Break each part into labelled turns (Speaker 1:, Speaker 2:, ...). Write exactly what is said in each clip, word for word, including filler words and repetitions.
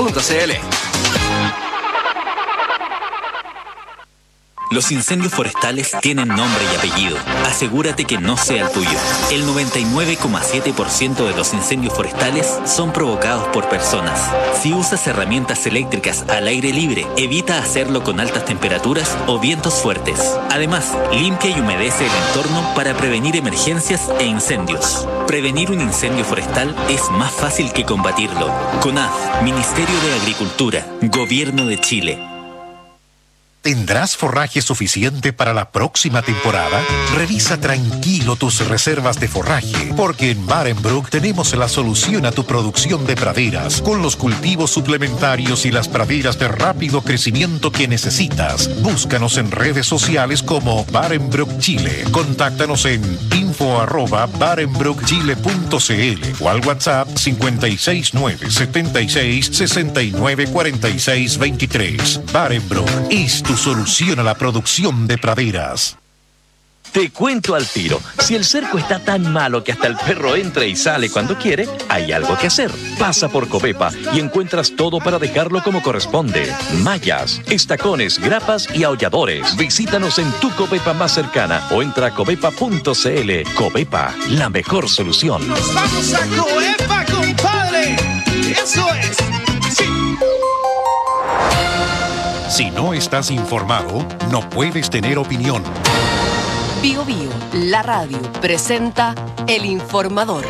Speaker 1: punto c l.
Speaker 2: Los incendios forestales tienen nombre y apellido. Asegúrate que no sea el tuyo. El noventa y nueve coma siete por ciento de los incendios forestales son provocados por personas. Si usas herramientas eléctricas al aire libre, evita hacerlo con altas temperaturas o vientos fuertes. Además, limpia y humedece el entorno para prevenir emergencias e incendios. Prevenir un incendio forestal es más fácil que combatirlo. CONAF, Ministerio de Agricultura, Gobierno de Chile.
Speaker 3: ¿Tendrás forraje suficiente para la próxima temporada? Revisa tranquilo tus reservas de forraje, porque en Barenbroek tenemos la solución a tu producción de praderas, con los cultivos suplementarios y las praderas de rápido crecimiento que necesitas. Búscanos en redes sociales como Barenbroek Chile. Contáctanos en info arroba barenbroek chile punto c l o al WhatsApp cinco seis nueve, siete seis, seis nueve, cuatro seis dos tres. Barenbroek es tu solución a la producción de praderas.
Speaker 4: Te cuento al tiro. Si el cerco está tan malo que hasta el perro entra y sale cuando quiere, hay algo que hacer. Pasa por Covepa y encuentras todo para dejarlo como corresponde. Mallas, estacones, grapas y aulladores. Visítanos en tu Covepa más cercana o entra a covepa punto c l. Covepa, la mejor solución.
Speaker 5: ¡Nos vamos a Covepa, compadre! ¡Eso es! ¡Sí!
Speaker 3: Si no estás informado, no puedes tener opinión.
Speaker 6: Bio Bio, la radio, presenta El Informador.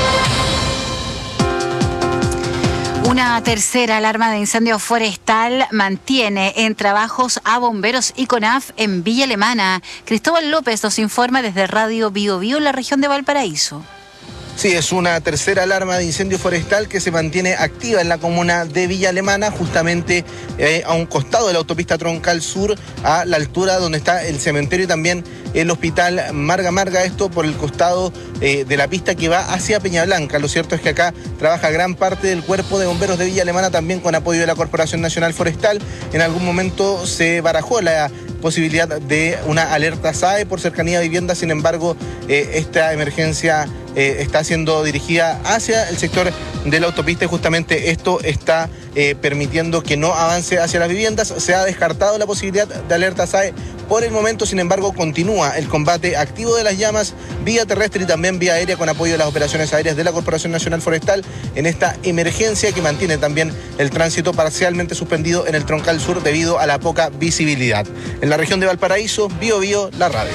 Speaker 7: Una tercera alarma de incendio forestal mantiene en trabajos a bomberos y CONAF en Villa Alemana. Cristóbal López nos informa desde Radio Bio Bio en la región de Valparaíso.
Speaker 8: Sí, es una tercera alarma de incendio forestal que se mantiene activa en la comuna de Villa Alemana, justamente eh, a un costado de la autopista Troncal Sur, a la altura donde está el cementerio y también el hospital Marga Marga, esto por el costado eh, de la pista que va hacia Peña Blanca. Lo cierto es que acá trabaja gran parte del cuerpo de bomberos de Villa Alemana, también con apoyo de la Corporación Nacional Forestal. En algún momento se barajó la posibilidad de una alerta S A E por cercanía a viviendas, sin embargo, eh, esta emergencia eh, está siendo dirigida hacia el sector de la autopista y justamente esto está eh, permitiendo que no avance hacia las viviendas. Se ha descartado la posibilidad de alerta S A E por el momento, sin embargo, continúa el combate activo de las llamas vía terrestre y también vía aérea con apoyo de las operaciones aéreas de la Corporación Nacional Forestal en esta emergencia que mantiene también el tránsito parcialmente suspendido en el Troncal Sur debido a la poca visibilidad. En la región de Valparaíso, Bio Bio, la radio.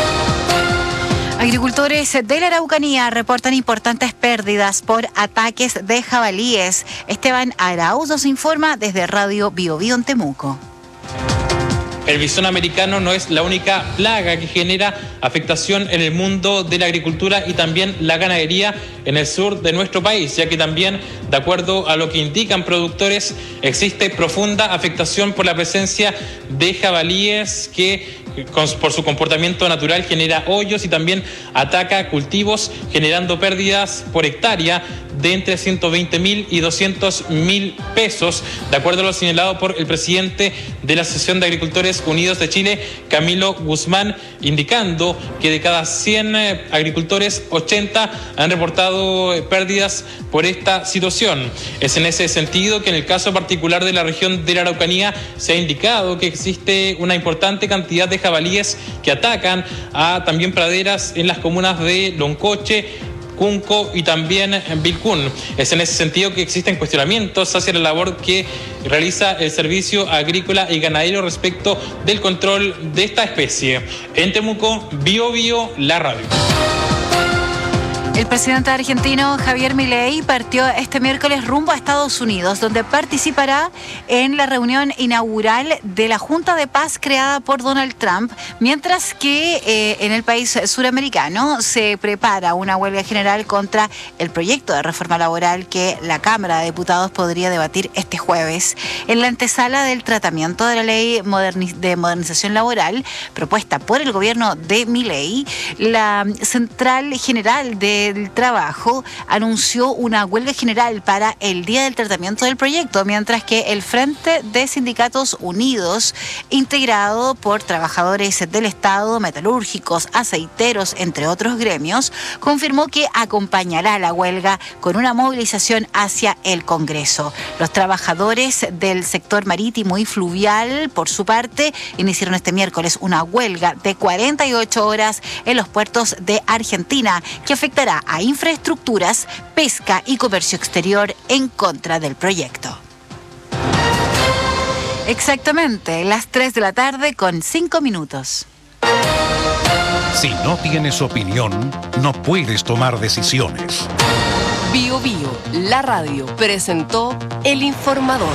Speaker 7: Agricultores de la Araucanía reportan importantes pérdidas por ataques de jabalíes. Esteban Arauz nos informa desde Radio Bio Bio en Temuco.
Speaker 9: El bisón americano no es la única plaga que genera afectación en el mundo de la agricultura y también la ganadería en el sur de nuestro país, ya que también, de acuerdo a lo que indican productores, existe profunda afectación por la presencia de jabalíes que por su comportamiento natural genera hoyos y también ataca cultivos, generando pérdidas por hectárea de entre ciento veinte mil y doscientos mil pesos, de acuerdo a lo señalado por el presidente de la Asociación de Agricultores Unidos de Chile, Camilo Guzmán, indicando que de cada cien agricultores, ochenta han reportado pérdidas por esta situación. Es en ese sentido que en el caso particular de la región de la Araucanía se ha indicado que existe una importante cantidad de jabalíes que atacan a también praderas en las comunas de Loncoche, Cunco y también Vilcún. Es en ese sentido que existen cuestionamientos hacia la labor que realiza el Servicio Agrícola y Ganadero respecto del control de esta especie. En Temuco, Bio Bio, la radio.
Speaker 7: El presidente argentino Javier Milei partió este miércoles rumbo a Estados Unidos, donde participará en la reunión inaugural de la Junta de Paz creada por Donald Trump, mientras que eh, en el país suramericano se prepara una huelga general contra el proyecto de reforma laboral que la Cámara de Diputados podría debatir este jueves. En la antesala del tratamiento de la ley moderni- de modernización laboral propuesta por el gobierno de Milei, la Central General de del Trabajo anunció una huelga general para el día del tratamiento del proyecto, mientras que el Frente de Sindicatos Unidos, integrado por trabajadores del Estado, metalúrgicos, aceiteros, entre otros gremios, confirmó que acompañará la huelga con una movilización hacia el Congreso. Los trabajadores del sector marítimo y fluvial, por su parte, iniciaron este miércoles una huelga de cuarenta y ocho horas en los puertos de Argentina, que afectará a infraestructuras, pesca y comercio exterior en contra del proyecto. Exactamente, las tres de la tarde con cinco minutos.
Speaker 3: Si no tienes opinión, no puedes tomar decisiones.
Speaker 6: Bio Bio, la radio, presentó El Informador.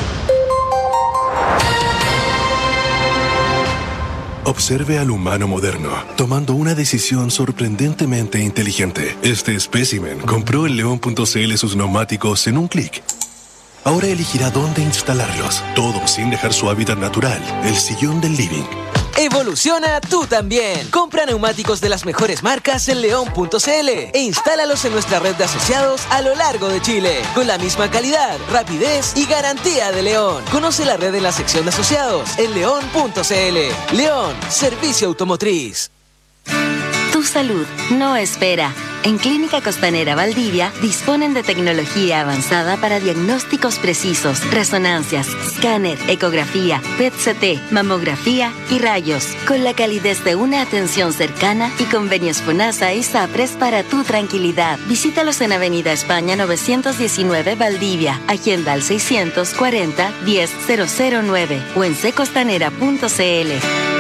Speaker 1: Observe al humano moderno, tomando una decisión sorprendentemente inteligente. Este espécimen compró en león punto c l sus neumáticos en un clic. Ahora elegirá dónde instalarlos, todo sin dejar su hábitat natural, el sillón del living.
Speaker 10: Evoluciona tú también. Compra neumáticos de las mejores marcas en león punto c l e instálalos en nuestra red de asociados a lo largo de Chile, con la misma calidad, rapidez y garantía de León. Conoce la red en la sección de asociados en león punto c l. León, servicio automotriz.
Speaker 11: Tu salud no espera. En Clínica Costanera Valdivia disponen de tecnología avanzada para diagnósticos precisos, resonancias, escáner, ecografía, P E T C T, mamografía y rayos, con la calidez de una atención cercana y convenios FONASA y SAPRES para tu tranquilidad. Visítalos en Avenida España novecientos diecinueve Valdivia, agenda al seiscientos cuarenta diez cero cero nueve o en c costanera punto c l.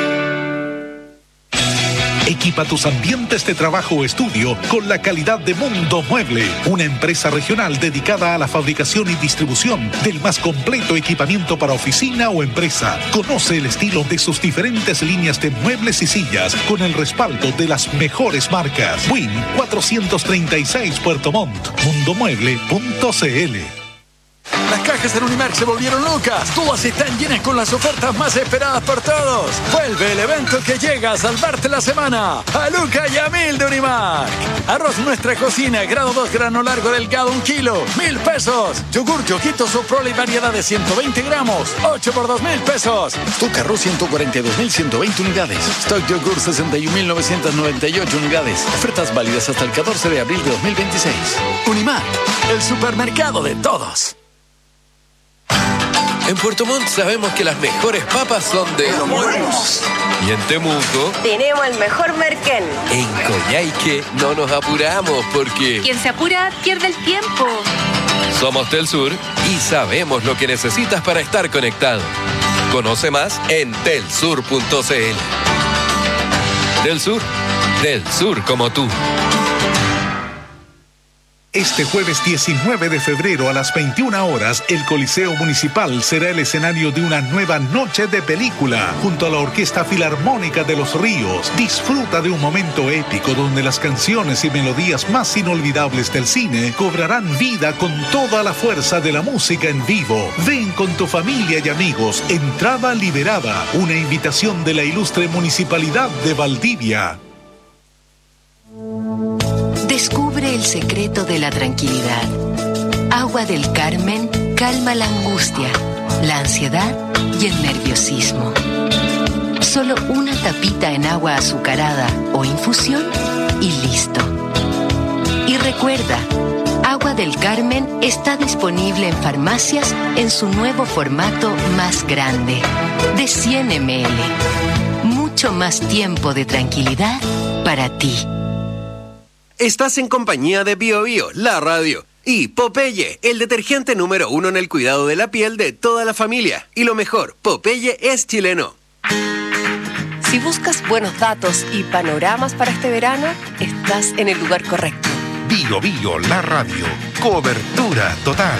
Speaker 3: Equipa tus ambientes de trabajo o estudio con la calidad de Mundo Mueble, una empresa regional dedicada a la fabricación y distribución del más completo equipamiento para oficina o empresa. Conoce el estilo de sus diferentes líneas de muebles y sillas con el respaldo de las mejores marcas. Win cuatrocientos treinta y seis Puerto Montt, mundo mueble punto c l.
Speaker 12: Las cajas en Unimark se volvieron locas. Todas están llenas con las ofertas más esperadas por todos. Vuelve el evento que llega a salvarte la semana. A Luca y a Mil de Unimark. Arroz Nuestra Cocina, grado dos, grano largo delgado, un kilo, mil pesos. Yogur Yoquito Soprole y variedad de ciento veinte gramos, ocho por dos mil pesos. Stock Arroz ciento cuarenta y dos mil ciento veinte unidades. Stock Yogur sesenta y un mil novecientos noventa y ocho unidades. Ofertas válidas hasta el catorce de abril de dos mil veintiséis. Unimark, el supermercado de todos.
Speaker 13: En Puerto Montt sabemos que las mejores papas son de Los Monos. Y en Temuco
Speaker 14: tenemos el mejor merquén.
Speaker 13: En Coyhaique no nos apuramos porque
Speaker 7: quien se apura pierde el tiempo.
Speaker 13: Somos Telsur y sabemos lo que necesitas para estar conectado. Conoce más en telsur punto c l. Telsur, del sur como tú.
Speaker 3: Este jueves diecinueve de febrero a las veintiuna horas, el Coliseo Municipal será el escenario de una nueva noche de película junto a la Orquesta Filarmónica de Los Ríos. Disfruta de un momento épico donde las canciones y melodías más inolvidables del cine cobrarán vida con toda la fuerza de la música en vivo. Ven con tu familia y amigos. Entrada liberada. Una invitación de la ilustre Municipalidad de Valdivia.
Speaker 6: Descubre el secreto de la tranquilidad. Agua del Carmen calma la angustia, la ansiedad y el nerviosismo. Solo una tapita en agua azucarada o infusión y listo. Y recuerda, Agua del Carmen está disponible en farmacias en su nuevo formato más grande, de cien mililitros. Mucho más tiempo de tranquilidad para ti.
Speaker 15: Estás en compañía de Bio Bio, la radio, y Popeye, el detergente número uno en el cuidado de la piel de toda la familia. Y lo mejor, Popeye es chileno.
Speaker 6: Si buscas buenos datos y panoramas para este verano, estás en el lugar correcto.
Speaker 3: Bio Bio, la radio. Cobertura total.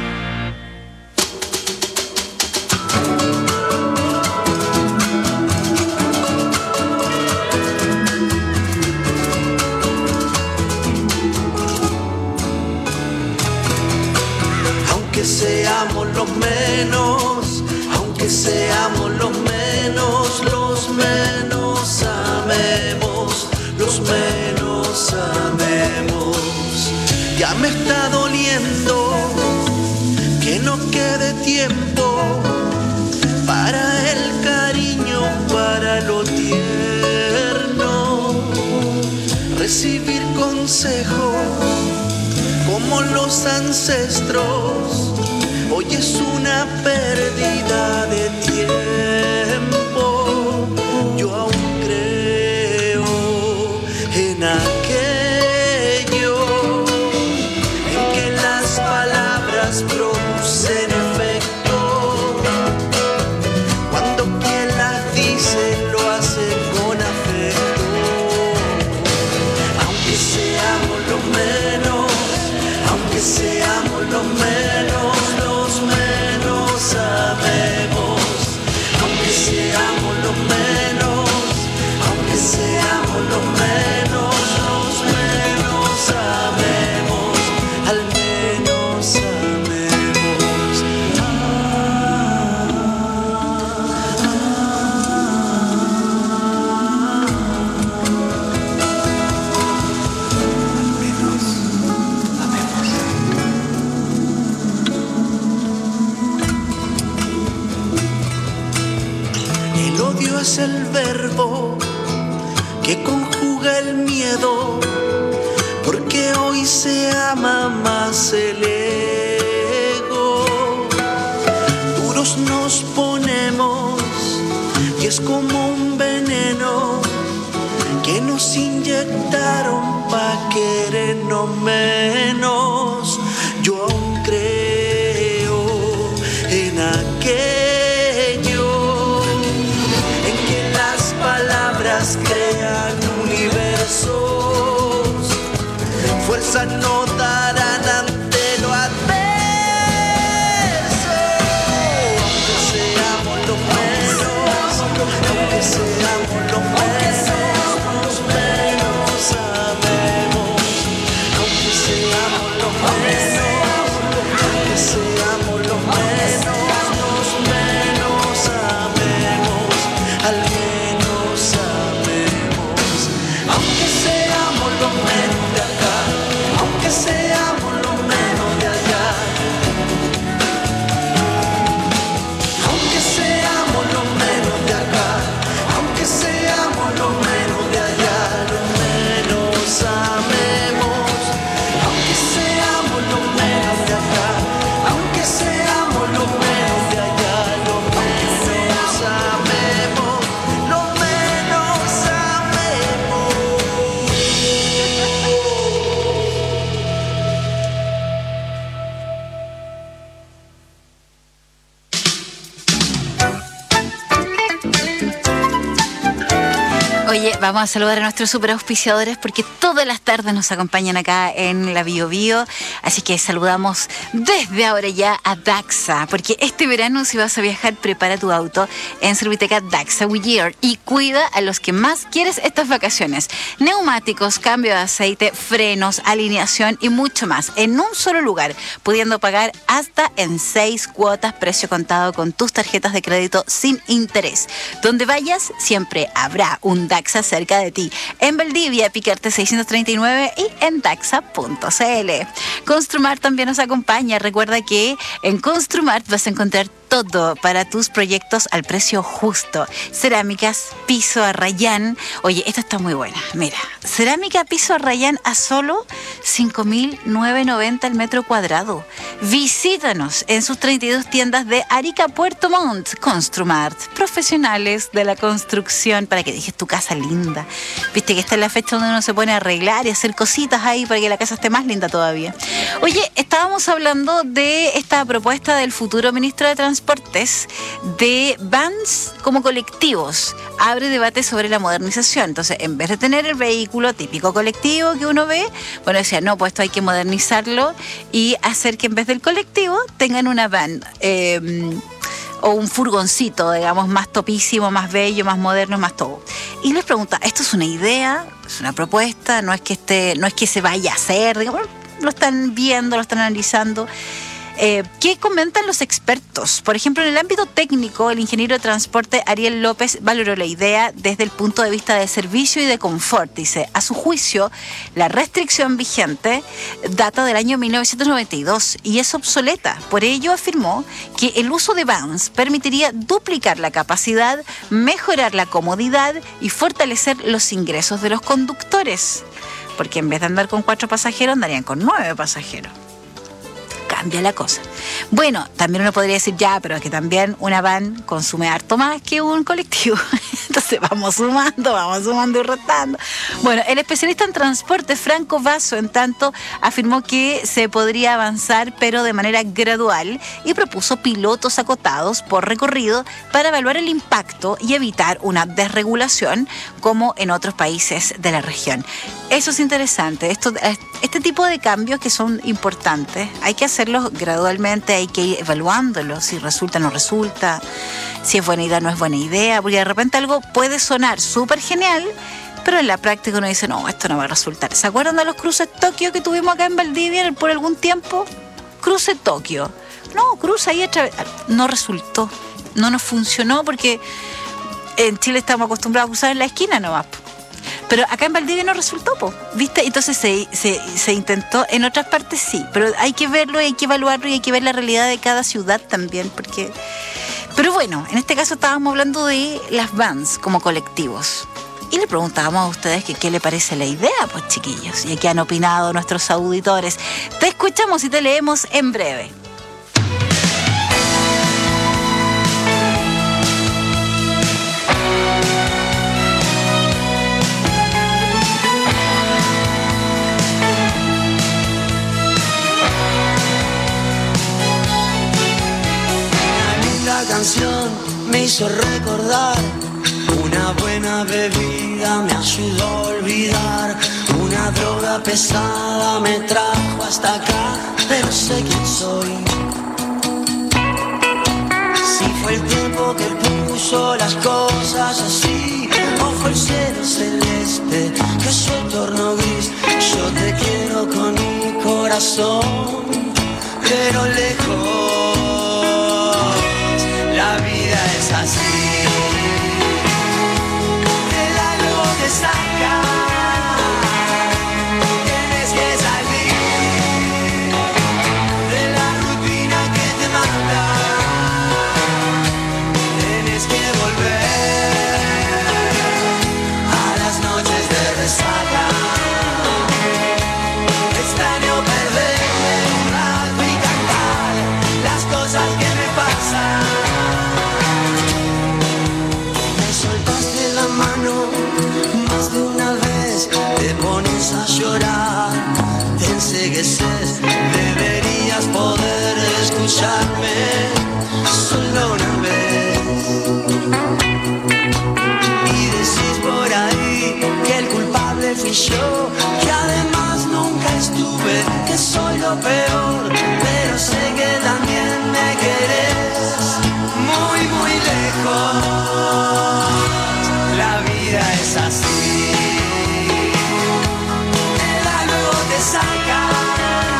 Speaker 16: Seamos los menos, aunque seamos los menos, los menos amemos, los menos menos amemos. Ya me está doliendo que no quede tiempo para el cariño, para lo tierno. Recibir consejos como los ancestros hoy es una pérdida de tiempo. Yo aún creo en aquello en que las palabras producen efecto. Cuando quien las dice lo hace con afecto. Aunque seamos los menos, aunque seamos los menos, los menos sabemos. Aunque seamos los menos, aunque seamos los menos, los menos sabemos, al menos sabemos. Ah, el odio es el verbo que conjuga el miedo, porque hoy se ama más el ego. Duros nos ponemos y es como un veneno que nos inyectaron pa' querernos menos. Yo aún creo en aquello en que las palabras crean universos. Fuerzas no darán ante lo adverso. Aunque seamos los menos, aunque seamos los menos, los menos sabemos. Aunque seamos los menos, aunque seamos los menos, los menos sabemos, al menos sabemos. Aunque seamos los menos de acá, aunque seamos los menos de allá, aunque seamos los menos de acá, aunque seamos los menos de allá, los menos sabemos. Aunque seamos los menos de acá, aunque seamos los menos de allá, los menos sabemos, los menos sabemos.
Speaker 7: Oye, vamos a saludar a nuestros super auspiciadores porque todas las tardes nos acompañan acá en la Bio Bio. Así que saludamos desde ahora ya a Daxa, porque este verano si vas a viajar, prepara tu auto en Serviteca Daxa Goodyear y cuida a los que más quieres estas vacaciones. Neumáticos, cambio de aceite, frenos, alineación y mucho más en un solo lugar, pudiendo pagar hasta en seis cuotas, precio contado con tus tarjetas de crédito sin interés. Donde vayas, siempre habrá un Daxa cerca de ti. En Valdivia, Picarte seiscientos treinta y nueve y en daxa punto c l. Construmart también nos acompaña. Recuerda que en Construmart vas a encontrar todo para tus proyectos al precio justo. Cerámicas, piso a rayán. Oye, esta está muy buena. Mira, cerámica piso a rayán a solo cinco mil novecientos noventa el metro cuadrado. Visítanos en sus treinta y dos tiendas de Arica, Puerto Montt. Construmart, profesionales de la construcción, para que dejes tu casa linda. Viste que esta es la fecha donde uno se pone a arreglar y hacer cositas ahí para que la casa esté más linda todavía. Oye, estábamos hablando de esta propuesta del futuro ministro de Transportes de vans como colectivos. Abre debate sobre la modernización. Entonces, en vez de tener el vehículo típico colectivo que uno ve, bueno, decía, no, pues esto hay que modernizarlo y hacer que en vez del colectivo tengan una van. Eh, o un furgoncito, digamos, más topísimo, más bello, más moderno, más todo. Y les pregunta, ¿esto es una idea? ¿Es una propuesta? ¿No es que esté, no es que se vaya a hacer? Digamos, lo están viendo, lo están analizando. Eh, ¿Qué comentan los expertos? Por ejemplo, en el ámbito técnico, el ingeniero de transporte Ariel López valoró la idea desde el punto de vista de servicio y de confort. Dice, a su juicio, la restricción vigente data del año mil novecientos noventa y dos y es obsoleta. Por ello, afirmó que el uso de vans permitiría duplicar la capacidad, mejorar la comodidad y fortalecer los ingresos de los conductores. Porque en vez de andar con cuatro pasajeros, andarían con nueve pasajeros. Cambia la cosa. Bueno, también uno podría decir, ya, pero es que también una van consume harto más que un colectivo. Entonces vamos sumando, vamos sumando y restando. Bueno, el especialista en transporte Franco Vaso, en tanto, afirmó que se podría avanzar, pero de manera gradual, y propuso pilotos acotados por recorrido para evaluar el impacto y evitar una desregulación como en otros países de la región. Eso es interesante. Esto, este tipo de cambios que son importantes, hay que hacerlos gradualmente, hay que ir evaluándolos, si resulta o no resulta, si es buena idea o no es buena idea, porque de repente algo puede sonar súper genial, pero en la práctica uno dice, no, esto no va a resultar. ¿Se acuerdan de los cruces Tokio que tuvimos acá en Valdivia por algún tiempo? Cruce Tokio. No, cruce ahí otra vez. No resultó, no nos funcionó porque en Chile estamos acostumbrados a cruzar en la esquina nomás. Pero acá en Valdivia no resultó, po, ¿viste? Entonces se, se, se intentó, en otras partes sí, pero hay que verlo, hay que evaluarlo y hay que ver la realidad de cada ciudad también, porque... Pero bueno, en este caso estábamos hablando de las vans como colectivos. Y le preguntábamos a ustedes que qué le parece la idea, pues chiquillos, y qué han opinado nuestros auditores. Te escuchamos y te leemos en breve.
Speaker 16: Canción me hizo recordar, una buena bebida me ayudó a olvidar, una droga pesada me trajo hasta acá, pero sé quién soy. Si fue el tiempo que puso las cosas así, o fue el cielo celeste que se tornó gris, yo te quiero con mi corazón, pero lejos. La vida es así, el algo te saca, tienes que salir de la rutina que te mata, tienes que volver a las noches de resaca, extraño perderme un rato y cantar las cosas que me pasan. Más de una vez te pones a llorar, te encegueces, deberías poder escucharme solo una vez. Y decís por ahí que el culpable fui yo, que además nunca estuve, que soy lo peor, pero sé que también me querés muy muy lejos. La vida es así, el algo te saca,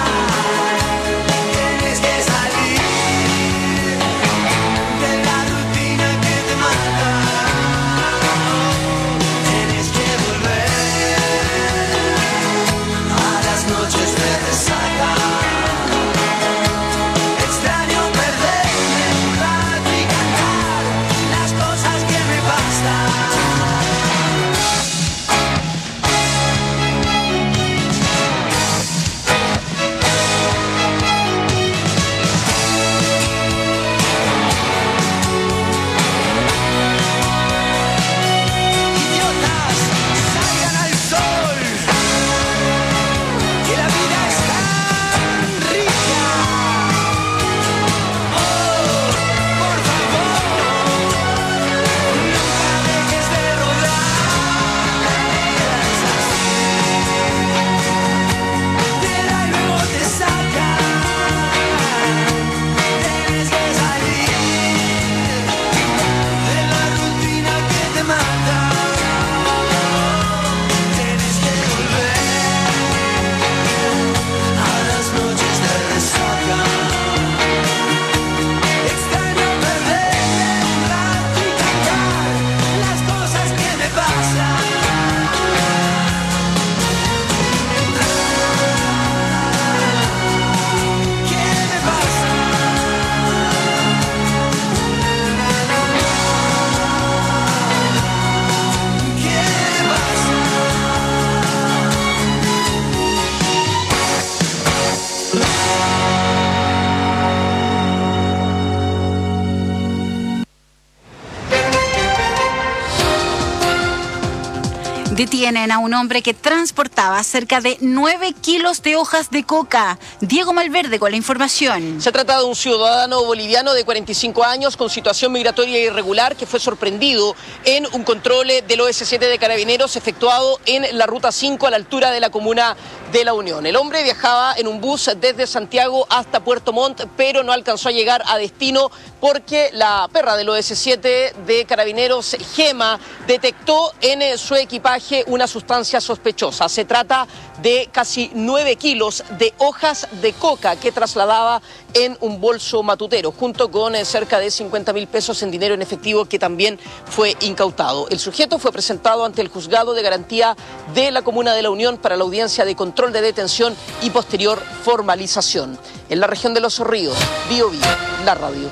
Speaker 7: Detienen a un hombre que transportaba cerca de nueve kilos de hojas de coca. Diego Malverde con la información.
Speaker 17: Se trata de un ciudadano boliviano de cuarenta y cinco años con situación migratoria irregular que fue sorprendido en un control del O S siete de Carabineros efectuado en la Ruta cinco a la altura de la comuna de La Unión. El hombre viajaba en un bus desde Santiago hasta Puerto Montt, pero no alcanzó a llegar a destino porque la perra del O S siete de Carabineros, Gema, detectó en su equipaje una sustancia sospechosa. Se trata de casi nueve kilos de hojas de coca que trasladaba en un bolso matutero, junto con cerca de cincuenta mil pesos en dinero en efectivo que también fue incautado. El sujeto fue presentado ante el juzgado de garantía de la Comuna de La Unión para la audiencia de control de detención y posterior formalización. En la región de Los Ríos, Bio Bio, la radio.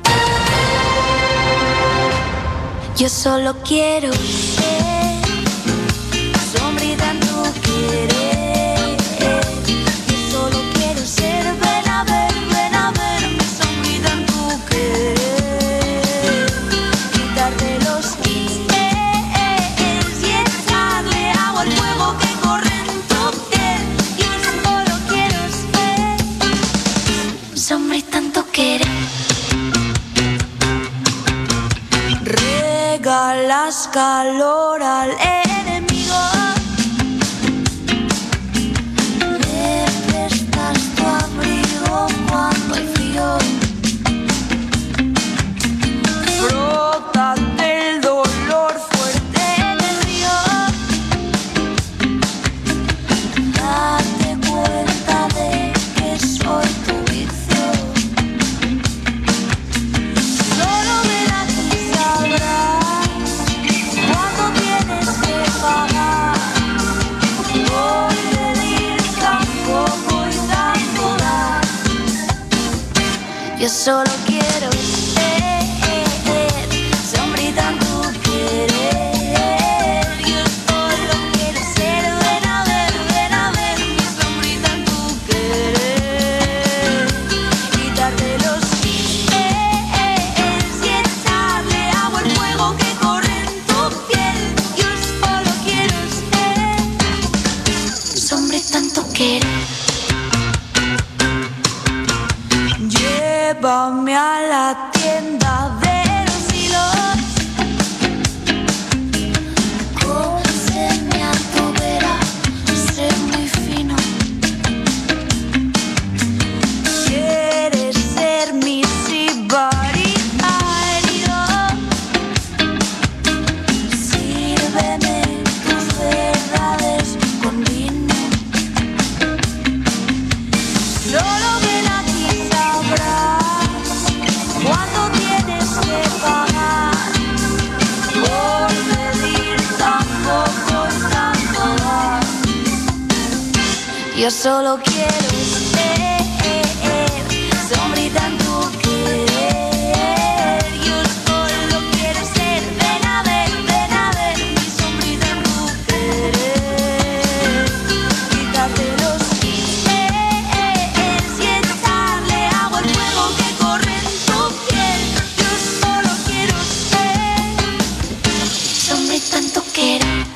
Speaker 16: Yo solo quiero ser sombrita en tu querer. Yo solo quiero ser, ven a ver, ven a ver mi sombrita en tu querer. Quitarte los quistes y echarle agua al fuego que corre en tu piel. Yo solo quiero ser sombrita en tu querer. Regalas calor al enemigo, le prestas tu abrigo cuando hay frío. Frótate el dolor fuerte en el río, date cuenta de que soy tu vicio. Solo verás y sabrás cuando tienes que pagar por pedir tan poco y tanto dar. Yo solo quiero ser sombrita en tu querer. Yo solo quiero ser, ven a ver, ven a ver mi sombrita en tu querer. Quitarte los quistes y echarle agua al fuego que corre en tu piel. Yo solo quiero ser sombrita en tu querer. Llévame a la tienda de los hilos, cóseme a tu vera, sé muy fino. ¿Quieres ser mi sibarita herido? Sírveme tus verdades con vino. Solo ven aquí y sabrás cuando tienes que pagar por pedir tan poco y tanto dar. Yo solo quiero ser sombrita en tu querer. Yo solo quiero ser, ven a ver, ven a ver mi sombrita en tu querer. Quítate los quistes y echarle agua al fuego que corre en tu piel. Yo solo quiero ser sombrita en tu querer.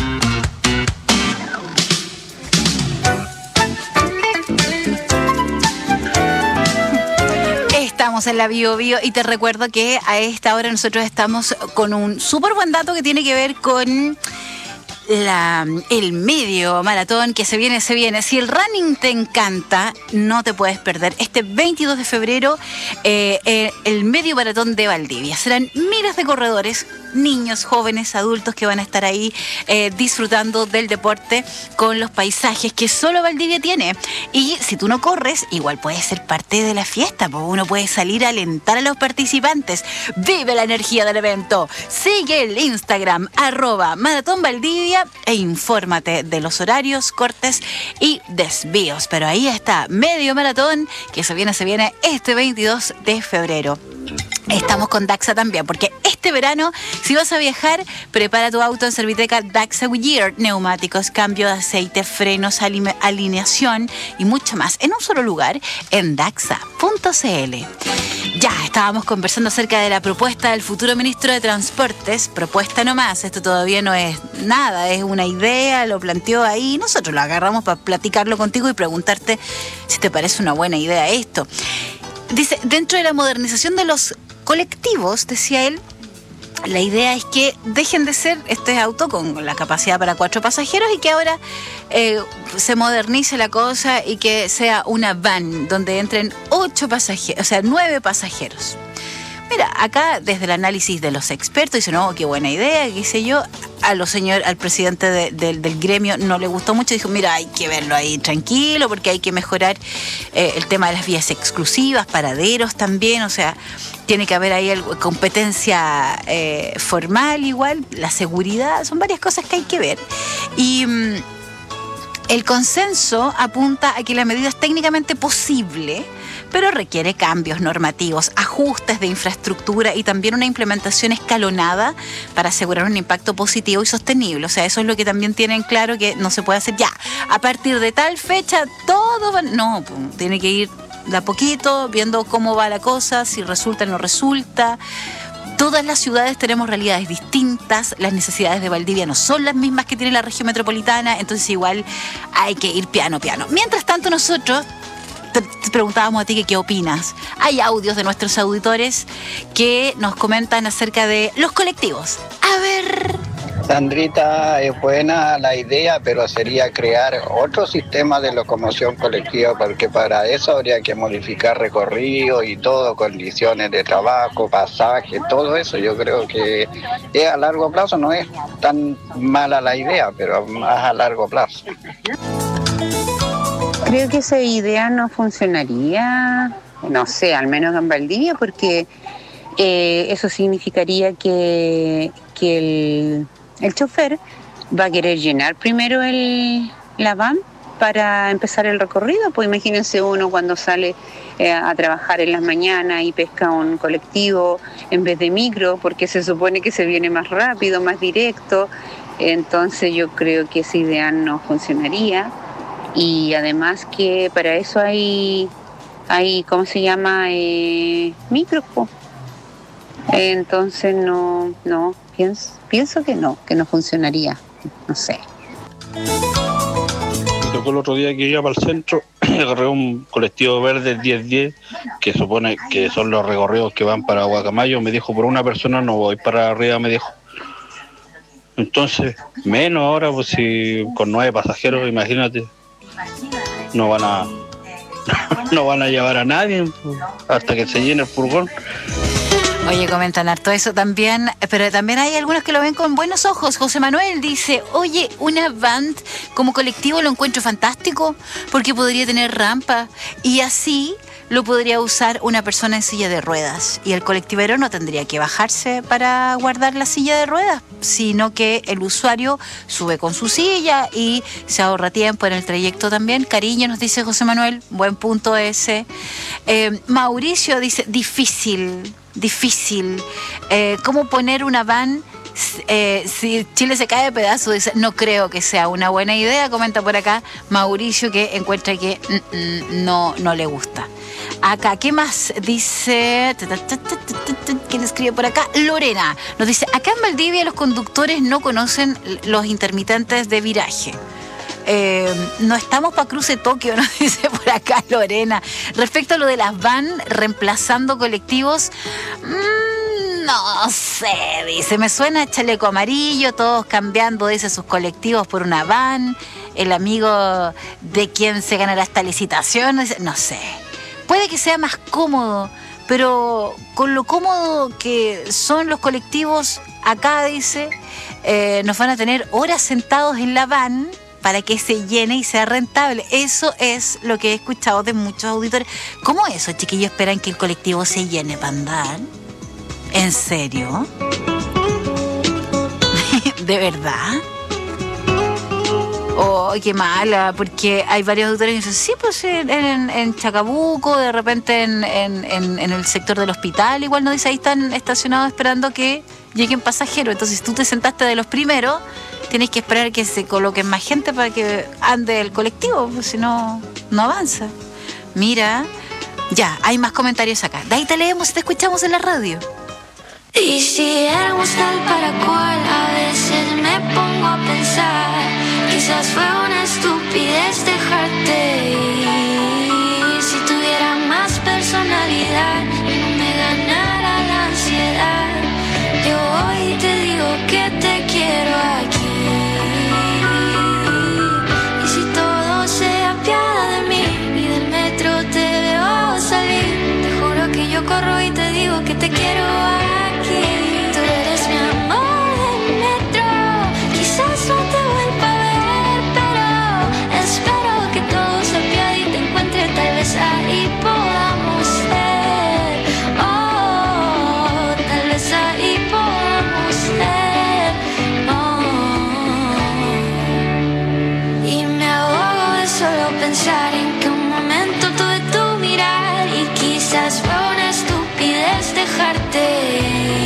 Speaker 7: Estamos en la Bio Bio y te recuerdo que a esta hora nosotros estamos con un súper buen dato que tiene que ver con la, el medio maratón que se viene, se viene. Si el running te encanta, no te puedes perder. Este veintidós de febrero, eh, eh, el medio maratón de Valdivia. Serán miles de corredores, niños, jóvenes, adultos que van a estar ahí eh, disfrutando del deporte con los paisajes que solo Valdivia tiene. Y si tú no corres, igual puedes ser parte de la fiesta, porque uno puede salir a alentar a los participantes. Vive la energía del evento. Sigue el Instagram, arroba Maratón Valdivia, e infórmate de los horarios, cortes y desvíos. Pero ahí está, medio maratón que se viene, se viene este veintidós de febrero. Estamos con Daxa también, porque este verano, si vas a viajar, prepara tu auto en Serviteca Daxa Goodyear. Neumáticos, cambio de aceite, frenos, alineación y mucho más en un solo lugar, en daxa punto c l. Ya, estábamos conversando acerca de la propuesta del futuro ministro de Transportes. Propuesta nomás, esto todavía no es nada, es una idea, lo planteó ahí. Nosotros lo agarramos para platicarlo contigo y preguntarte si te parece una buena idea esto. Dice, dentro de la modernización de los colectivos, decía él, la idea es que dejen de ser este auto con la capacidad para cuatro pasajeros y que ahora eh, se modernice la cosa y que sea una van donde entren ocho pasajeros, o sea, nueve pasajeros. Mira, acá desde el análisis de los expertos dicen, no, qué buena idea, qué sé yo. A los señor, al presidente de, de, del gremio no le gustó mucho, dijo, mira, hay que verlo ahí tranquilo porque hay que mejorar eh, el tema de las vías exclusivas, paraderos también, o sea, tiene que haber ahí algo, competencia eh, formal igual, la seguridad, son varias cosas que hay que ver. Y mmm, el consenso apunta a que la medida es técnicamente posible, pero requiere cambios normativos, ajustes de infraestructura y también una implementación escalonada para asegurar un impacto positivo y sostenible. O sea, eso es lo que también tienen claro, que no se puede hacer ya, a partir de tal fecha todo va... No, tiene que ir de a poquito, viendo cómo va la cosa, si resulta o no resulta. Todas las ciudades tenemos realidades distintas, las necesidades de Valdivia no son las mismas que tiene la región metropolitana, entonces igual hay que ir piano piano. Mientras tanto, nosotros te preguntábamos a ti que qué opinas. Hay audios de nuestros auditores que nos comentan acerca de los colectivos. A ver...
Speaker 18: Sandrita, es buena la idea, pero sería crear otro sistema de locomoción colectiva, porque para eso habría que modificar recorridos y todo, condiciones de trabajo, pasaje, todo eso. Yo creo que es a largo plazo, no es tan mala la idea, pero más a largo plazo.
Speaker 19: Creo que esa idea no funcionaría, no sé, al menos en Valdivia, porque eh, eso significaría que, que el... El chofer va a querer llenar primero el, la van para empezar el recorrido. Pues imagínense uno cuando sale eh, a trabajar en las mañanas y pesca un colectivo en vez de micro, porque se supone que se viene más rápido, más directo. Entonces yo creo que esa idea no funcionaría. Y además que para eso hay, hay ¿cómo se llama? Eh, micro. Entonces no, no, pienso, pienso que no, que no funcionaría, no sé.
Speaker 20: Me tocó el otro día que iba para el centro, agarré un colectivo verde diez diez, que supone que son los recorridos que van para Guacamayo. Me dijo, por una persona no voy para arriba, me dijo. Entonces, menos ahora, pues si con nueve pasajeros, imagínate, no van a, no van a llevar a nadie hasta que se llene el furgón.
Speaker 7: Oye, comentan harto eso también, pero también hay algunos que lo ven con buenos ojos. José Manuel dice, oye, una van como colectivo lo encuentro fantástico porque podría tener rampa y así lo podría usar una persona en silla de ruedas y el colectivero no tendría que bajarse para guardar la silla de ruedas, sino que el usuario sube con su silla y se ahorra tiempo en el trayecto también. Cariño, nos dice José Manuel, buen punto ese. Eh, Mauricio dice, difícil. Difícil. Eh, ¿Cómo poner una van eh, si Chile se cae de pedazos? Dice, no creo que sea una buena idea. Comenta por acá Mauricio que encuentra que mm, mm, no, no le gusta. Acá, ¿qué más dice? ¿Quién escribe por acá? Lorena nos dice, acá en Valdivia los conductores no conocen los intermitentes de viraje. Eh, no estamos para cruce Tokio, nos dice por acá Lorena. Respecto a lo de las van reemplazando colectivos, mmm, no sé, dice, me suena chaleco amarillo, todos cambiando, dice, sus colectivos por una van, el amigo de quien se ganará esta licitación, dice, no sé, puede que sea más cómodo, pero con lo cómodo que son los colectivos acá, dice, eh, nos van a tener horas sentados en la van para que se llene y sea rentable. Eso es lo que he escuchado de muchos auditores. ¿Cómo eso, chiquillos, esperan que el colectivo se llene para andar? ¿En serio? ¿De verdad? Oh, qué mala, porque hay varios auditores que dicen, sí, pues en, en, en Chacabuco, de repente en, en, en, en el sector del hospital, igual no dice, ahí están estacionados esperando que lleguen pasajeros. Entonces, si tú te sentaste de los primeros, tienes que esperar que se coloquen más gente para que ande el colectivo, pues si no, no avanza. Mira, Ya, hay más comentarios acá. De ahí te leemos y te escuchamos en la radio.
Speaker 21: Y si éramos tal para cual, a veces me pongo a pensar, quizás fue una estupidez dejarte ir. Si tuviera más personalidad y no me ganara la ansiedad, yo hoy te digo que te quiero aquí. Y si todo se apiada de mí y del metro te veo salir, te juro que yo corro y te digo que te quiero aquí. Tú eres mi amor del metro, quizás no te vuelva a ver, pero espero que todo se apiade y te encuentre, tal vez ahí podamos ser. Oh, tal vez ahí podamos ser. Oh. Y me ahogo de solo pensar en que un momento tuve tu mirar y quizás fue una estupidez dejarte.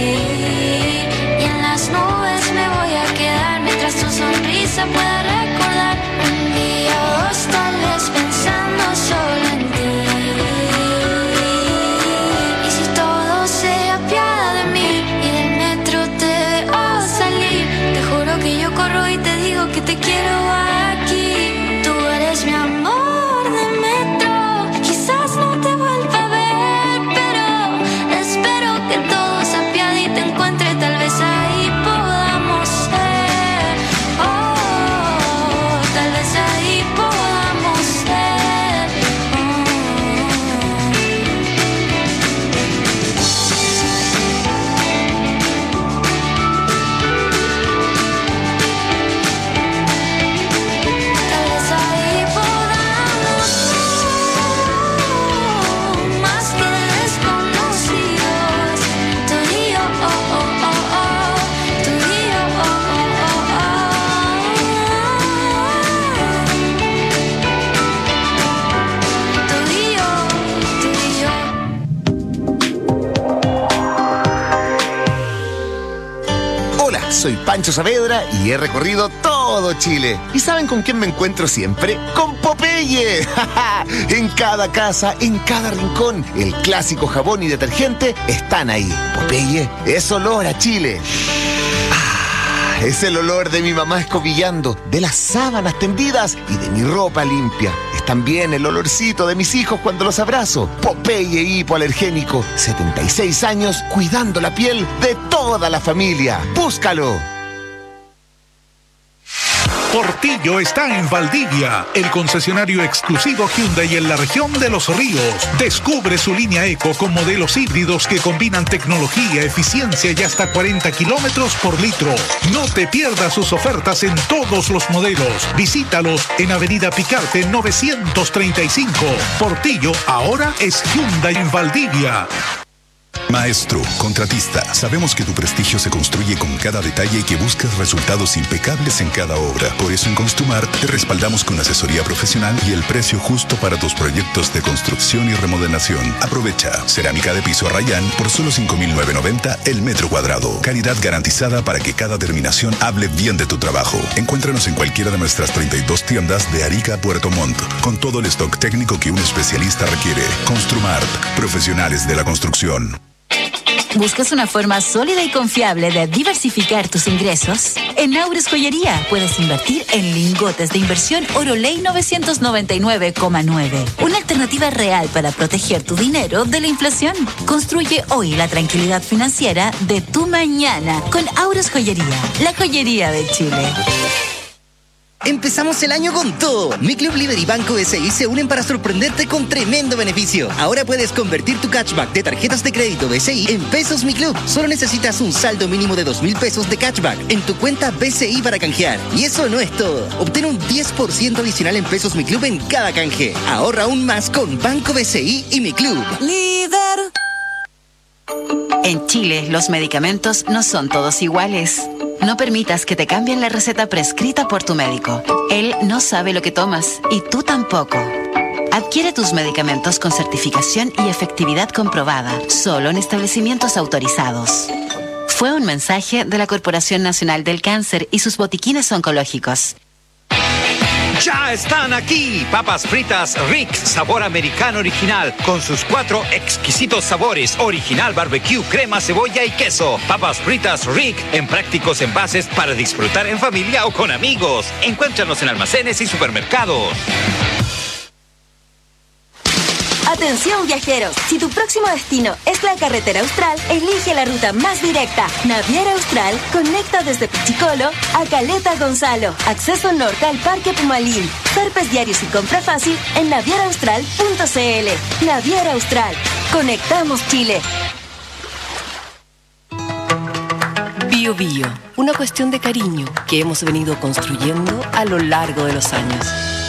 Speaker 21: Y en las nubes me voy a quedar mientras tu sonrisa pueda recordar un día o dos, tal vez pensando solo en ti. Y si todo se apiada de mí y del metro te veo salir, te juro que yo corro y te digo que te quiero aquí. Tú eres mi amor de metro, quizás no te vuelva a ver, pero espero que todo se apiade y te encuentre, tal vez ahí podamos ser. Oh, tal vez ahí podamos ser. Tal vez ahí podamos ser más que desconocidos. Tú y yo, oh, oh, oh, oh. Tú y yo, oh, oh, oh, oh. Tú y yo, tú y yo.
Speaker 22: Hola, soy Pancho Saavedra y he recorrido todo Chile. ¿Y saben con quién me encuentro siempre? ¡Con Popeye! En cada casa, en cada rincón, el clásico jabón y detergente están ahí. Popeye es olor a Chile. Ah, es el olor de mi mamá escobillando, de las sábanas tendidas y de mi ropa limpia. Es también el olorcito de mis hijos cuando los abrazo. Popeye hipoalergénico, setenta y seis años cuidando la piel de toda la familia. ¡Búscalo!
Speaker 23: Portillo está en Valdivia, el concesionario exclusivo Hyundai en la región de Los Ríos. Descubre su línea Eco con modelos híbridos que combinan tecnología, eficiencia y hasta cuarenta kilómetros por litro. No te pierdas sus ofertas en todos los modelos. Visítalos en Avenida Picarte novecientos treinta y cinco. Portillo ahora es Hyundai en Valdivia.
Speaker 24: Maestro, contratista, sabemos que tu prestigio se construye con cada detalle y que buscas resultados impecables en cada obra. Por eso en Construmart te respaldamos con asesoría profesional y el precio justo para tus proyectos de construcción y remodelación. Aprovecha cerámica de piso Rayán por solo cinco mil novecientos noventa el metro cuadrado. Calidad garantizada para que cada terminación hable bien de tu trabajo. Encuéntranos en cualquiera de nuestras treinta y dos tiendas de Arica a Puerto Montt, con todo el stock técnico que un especialista requiere. Construmart, profesionales de la construcción.
Speaker 25: ¿Buscas una forma sólida y confiable de diversificar tus ingresos? En Aures Joyería puedes invertir en lingotes de inversión Oroley novecientos noventa y nueve coma nueve. Una alternativa real para proteger tu dinero de la inflación. Construye hoy la tranquilidad financiera de tu mañana con Aures Joyería, la joyería de Chile.
Speaker 26: Empezamos el año con todo. Mi Club Líder y Banco B C I se unen para sorprenderte con tremendo beneficio. Ahora puedes convertir tu cashback de tarjetas de crédito B C I en pesos Mi Club. Solo necesitas un saldo mínimo de dos mil pesos de cashback en tu cuenta B C I para canjear. Y eso no es todo. Obtén un diez por ciento adicional en pesos Mi Club en cada canje. Ahorra aún más con Banco B C I y Mi Club.
Speaker 25: Líder. En Chile, los medicamentos no son todos iguales. No permitas que te cambien la receta prescrita por tu médico. Él no sabe lo que tomas y tú tampoco. Adquiere tus medicamentos con certificación y efectividad comprobada, solo en establecimientos autorizados. Fue un mensaje de la Corporación Nacional del Cáncer y sus botiquines oncológicos.
Speaker 1: Ya están aquí, papas fritas Rick, sabor americano original, con sus cuatro exquisitos sabores, original, barbecue, crema, cebolla y queso. Papas fritas Rick, en prácticos envases para disfrutar en familia o con amigos. Encuéntranos en almacenes y supermercados.
Speaker 11: Atención viajeros, si tu próximo destino es la carretera austral, elige la ruta más directa. Naviera Austral conecta desde Pichicolo a Caleta Gonzalo. Acceso norte al Parque Pumalín. Zarpes diarios y compra fácil en naviera austral punto c l. Naviera Austral. Conectamos Chile.
Speaker 6: Bio Bio, una cuestión de cariño que hemos venido construyendo a lo largo de los años.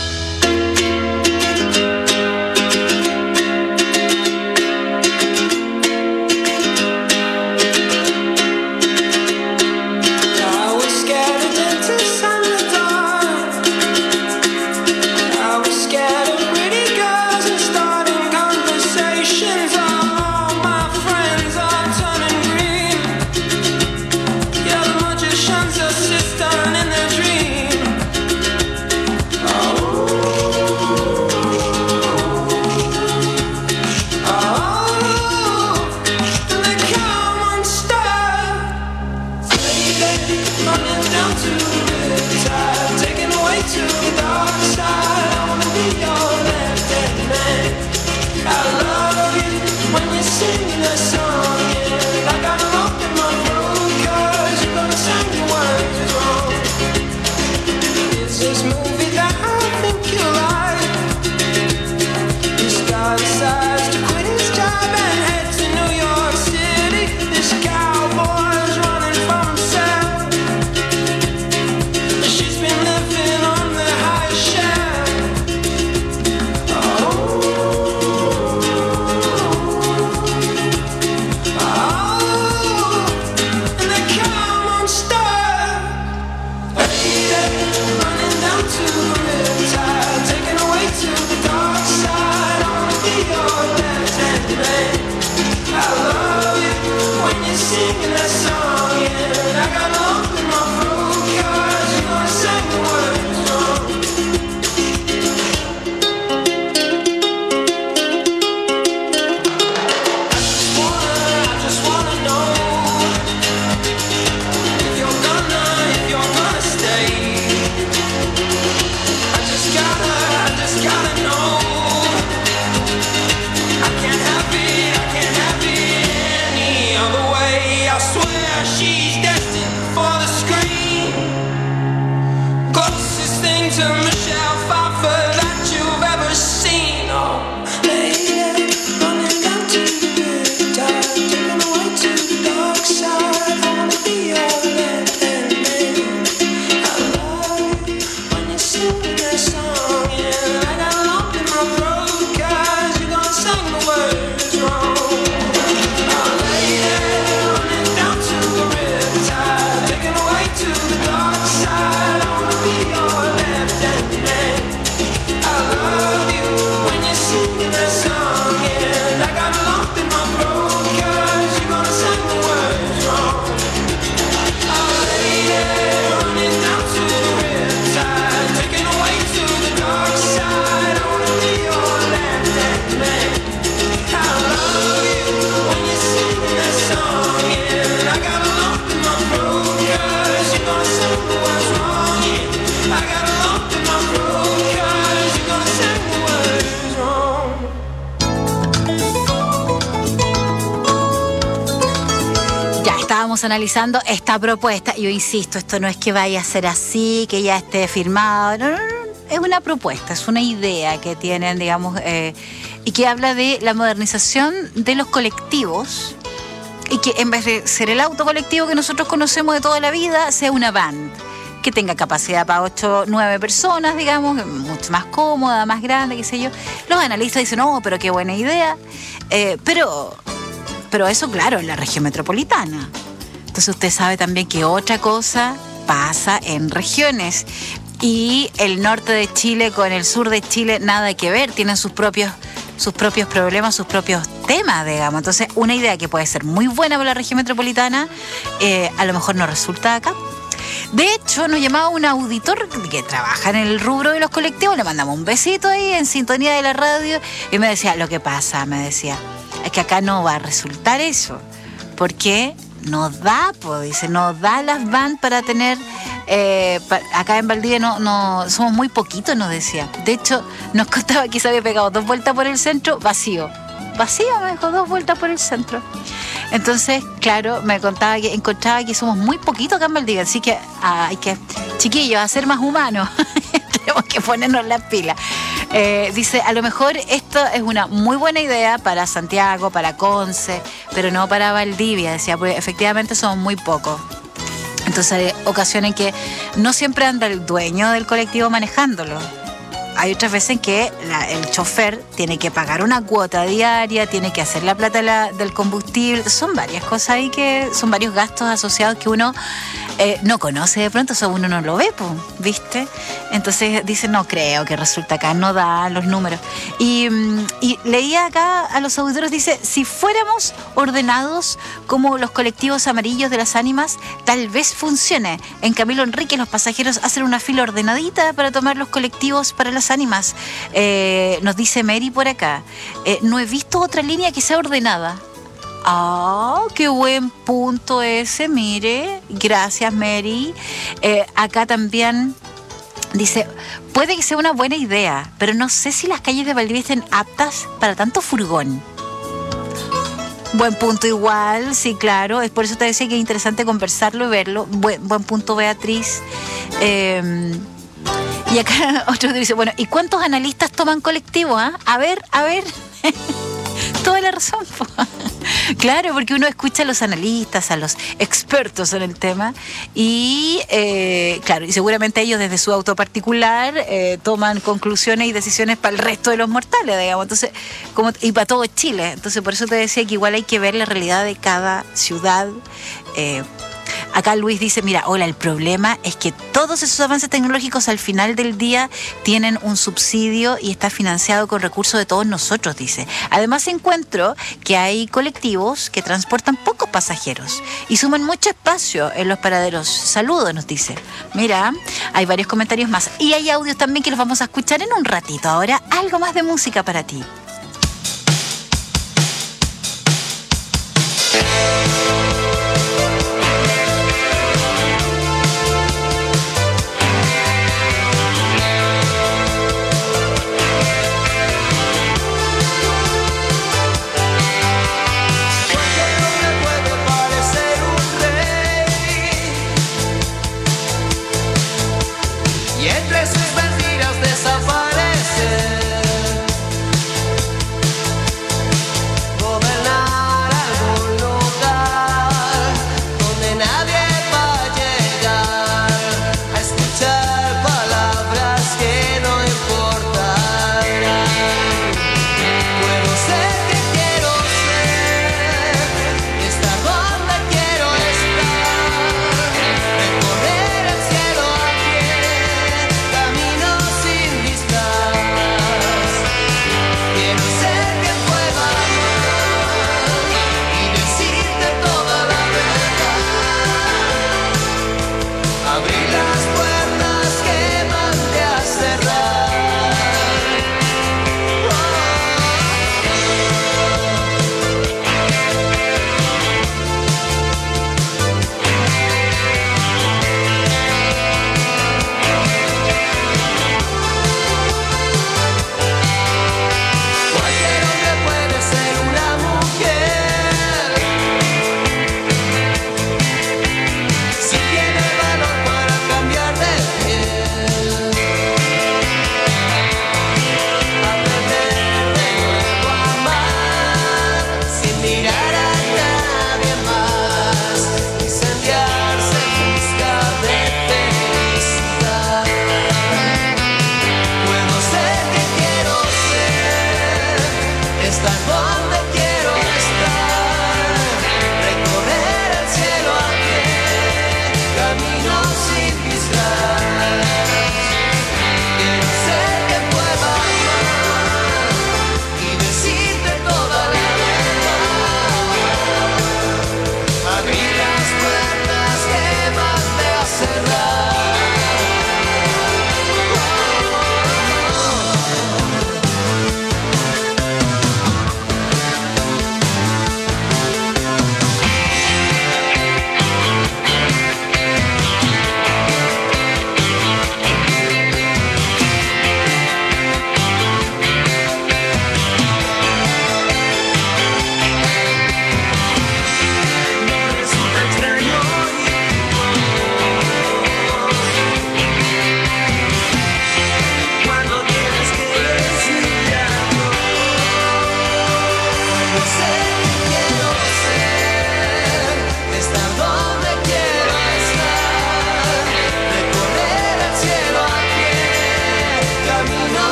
Speaker 7: Analizando esta propuesta. Yo insisto, esto no es que vaya a ser así, que ya esté firmado, no, no, no, es una propuesta, es una idea que tienen, digamos, eh, y que habla de la modernización de los colectivos y que en vez de ser el auto colectivo que nosotros conocemos de toda la vida, sea una van que tenga capacidad para ocho, nueve personas, digamos, mucho más cómoda, más grande, qué sé yo. Los analistas dicen, no, pero qué buena idea, eh, pero, pero eso, claro, en la región metropolitana. Entonces usted sabe también que otra cosa pasa en regiones y el norte de Chile con el sur de Chile nada que ver, tienen sus propios, sus propios problemas, sus propios temas, digamos. Entonces una idea que puede ser muy buena para la región metropolitana, eh, a lo mejor no resulta acá. De hecho, nos llamaba un auditor que trabaja en el rubro de los colectivos, le mandamos un besito ahí en sintonía de la radio y me decía, lo que pasa, me decía, es que acá no va a resultar eso, porque nos da, pues, dice, nos da las van para tener, eh, pa, acá en Valdivia no, no, somos muy poquitos, nos decía. De hecho, nos contaba que se había pegado dos vueltas por el centro, vacío. Vacío, me dijo, dos vueltas por el centro. Entonces, claro, me contaba que encontraba que somos muy poquitos acá en Valdivia, así que ah, hay que, chiquillos, a ser más humanos. Tenemos que ponernos las pilas. Eh, dice, a lo mejor esto es una muy buena idea para Santiago, para Conce, pero no para Valdivia, decía, porque efectivamente somos muy pocos. Entonces hay ocasiones en que no siempre anda el dueño del colectivo manejándolo. Hay otras veces en que la, el chofer tiene que pagar una cuota diaria, tiene que hacer la plata la, del combustible. Son varias cosas ahí que son varios gastos asociados que uno eh, no conoce de pronto, o sea, uno no lo ve, pues, ¿viste? Entonces dice, no creo que resulta acá, no da los números. Y, y leía acá a los auditores, dice, si fuéramos ordenados como los colectivos amarillos de las ánimas, tal vez funcione. En Camilo Enrique los pasajeros hacen una fila ordenadita para tomar los colectivos para las ánimas. Eh, nos dice Mary por acá, eh, no he visto otra línea que sea ordenada. Ah, oh, qué buen punto ese, mire. Gracias, Mary. Eh, acá también dice, puede que sea una buena idea, pero no sé si las calles de Valdivia estén aptas para tanto furgón. Buen punto igual, sí, claro. Es por eso te decía que es interesante conversarlo y verlo. Buen, buen punto, Beatriz. Eh, Y acá otro dice, bueno, ¿y cuántos analistas toman colectivo? ¿Ah? A ver, a ver. Toda la razón. Claro, porque uno escucha a los analistas, a los expertos en el tema y, eh, claro, y seguramente ellos desde su auto particular eh, toman conclusiones y decisiones para el resto de los mortales, digamos. Entonces, como, y para todo Chile. Entonces, por eso te decía que igual hay que ver la realidad de cada ciudad. Eh, Acá Luis dice, mira, hola, el problema es que todos esos avances tecnológicos al final del día tienen un subsidio y está financiado con recursos de todos nosotros, dice. Además encuentro que hay colectivos que transportan pocos pasajeros y suman mucho espacio en los paraderos. Saludos, nos dice. Mira, hay varios comentarios más y hay audios también que los vamos a escuchar en un ratito. Ahora, algo más de música para ti.
Speaker 16: Y entre sus mentiras desaparecer.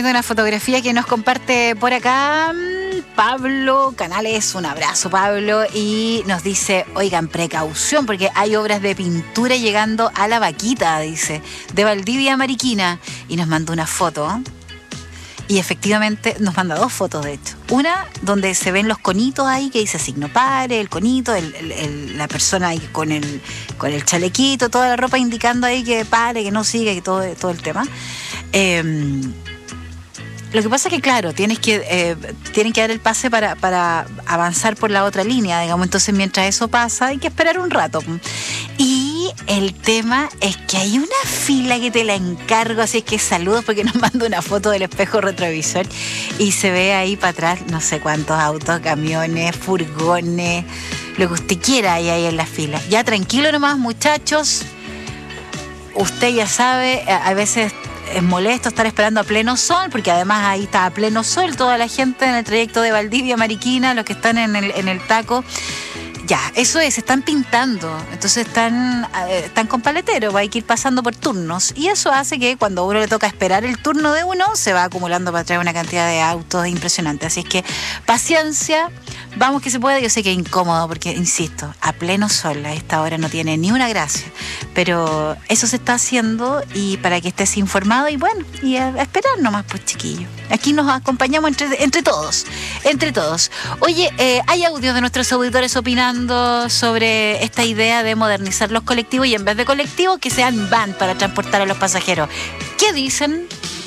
Speaker 7: viendo una fotografía que nos comparte por acá Pablo Canales. Un abrazo, Pablo. Y nos dice, oigan, precaución, porque hay obras de pintura llegando a La Vaquita, dice, de Valdivia a Mariquina. Y nos mandó una foto. Y efectivamente nos manda dos fotos, de hecho. Una donde se ven los conitos ahí, que dice signo pare, el conito, el, el, el, la persona ahí con el, con el chalequito, toda la ropa indicando ahí que pare, que no sigue, que todo, todo el tema. Eh, Lo que pasa es que, claro, tienes que, eh, tienen que dar el pase para, para avanzar por la otra línea, digamos. Entonces, mientras eso pasa, hay que esperar un rato. Y el tema es que hay una fila que te la encargo, así es que saludos, porque nos manda una foto del espejo retrovisor y se ve ahí para atrás no sé cuántos autos, camiones, furgones, lo que usted quiera hay ahí en la fila. Ya tranquilo nomás, muchachos. Usted ya sabe, a veces es molesto estar esperando a pleno sol, porque además ahí está a pleno sol toda la gente en el trayecto de Valdivia a Mariquina, los que están en el, en el taco. Ya, eso es, están pintando, entonces están, eh, están con paletero, hay que ir pasando por turnos, y eso hace que cuando a uno le toca esperar el turno de uno, se va acumulando para atrás una cantidad de autos impresionante. Así es que paciencia, vamos que se puede. Yo sé que es incómodo porque, insisto, a pleno sol a esta hora no tiene ni una gracia, pero eso se está haciendo, y para que estés informado, y bueno, y a, a esperar nomás, pues, chiquillos. Aquí nos acompañamos entre, entre todos, entre todos. Oye, eh, hay audios de nuestros auditores opinando sobre esta idea de modernizar los colectivos, y en vez de colectivos que sean van para transportar a los pasajeros. ¿Qué dicen?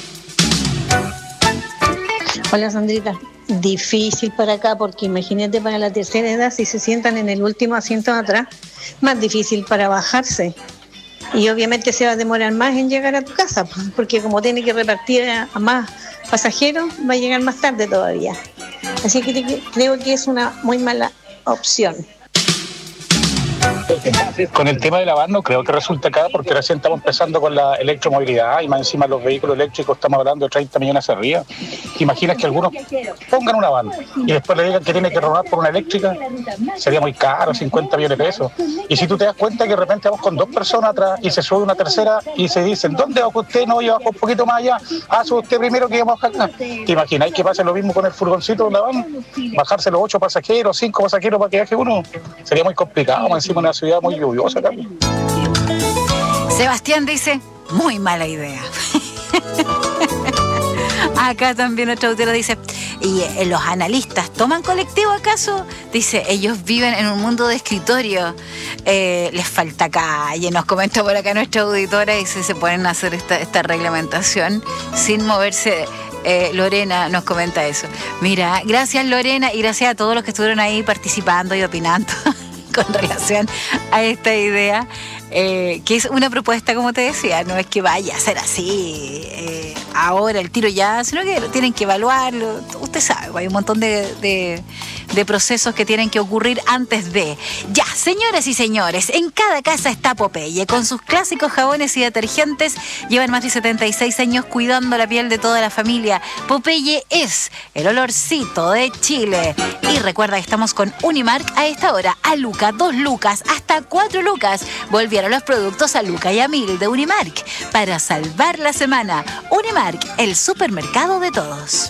Speaker 2: Hola, Sandrita. Difícil para acá, porque imagínate para la tercera edad, si se sientan en el último asiento de atrás, más difícil para bajarse. Y obviamente se va a demorar más en llegar a tu casa, porque como tiene que repartir a más pasajeros, va a llegar más tarde todavía. Así que creo que es una muy mala opción.
Speaker 20: Con el tema de la van no creo que resulte acá, porque recién estamos empezando con la electromovilidad, y más encima los vehículos eléctricos estamos hablando de treinta millones hacia arriba. ¿Te imaginas que algunos pongan una van y después le digan que tiene que robar por una eléctrica? Sería muy caro, cincuenta millones de pesos. Y si tú te das cuenta que de repente vamos con dos personas atrás y se sube una tercera y se dicen, ¿dónde va usted? No, yo bajo un poquito más allá. Ah, sube usted primero que vamos acá. ¿Te imagináis que pase lo mismo con el furgoncito de la van? Bajarse los ocho pasajeros, cinco pasajeros para que baje uno. Sería muy complicado, más encima de una ciudad muy lluviosa también.
Speaker 7: Sebastián dice, muy mala idea. Acá también otro autor dice, ¿y eh, los analistas toman colectivo acaso? Dice, ellos viven en un mundo de escritorio, eh, les falta calle. Nos comenta por acá nuestra auditora, y si se ponen a hacer esta, esta reglamentación sin moverse. Eh, Lorena nos comenta eso. Mira, gracias Lorena, y gracias a todos los que estuvieron ahí participando y opinando con relación a esta idea, eh, que es una propuesta, como te decía, no es que vaya a ser así eh, ahora el tiro ya, sino que tienen que evaluarlo. Usted sabe, hay un montón de, de, de procesos que tienen que ocurrir antes de. Ya, señoras y señores, en cada casa está Popeye, con sus clásicos jabones y detergentes. Llevan más de setenta y seis años cuidando la piel de toda la familia. Popeye es el olorcito de Chile. Y recuerda que estamos con Unimark a esta hora, a Luca, dos lucas, hasta cuatro lucas. Volvieron los productos a Luca y a Mil de Unimark para salvar la semana. Unimark, el supermercado de todos.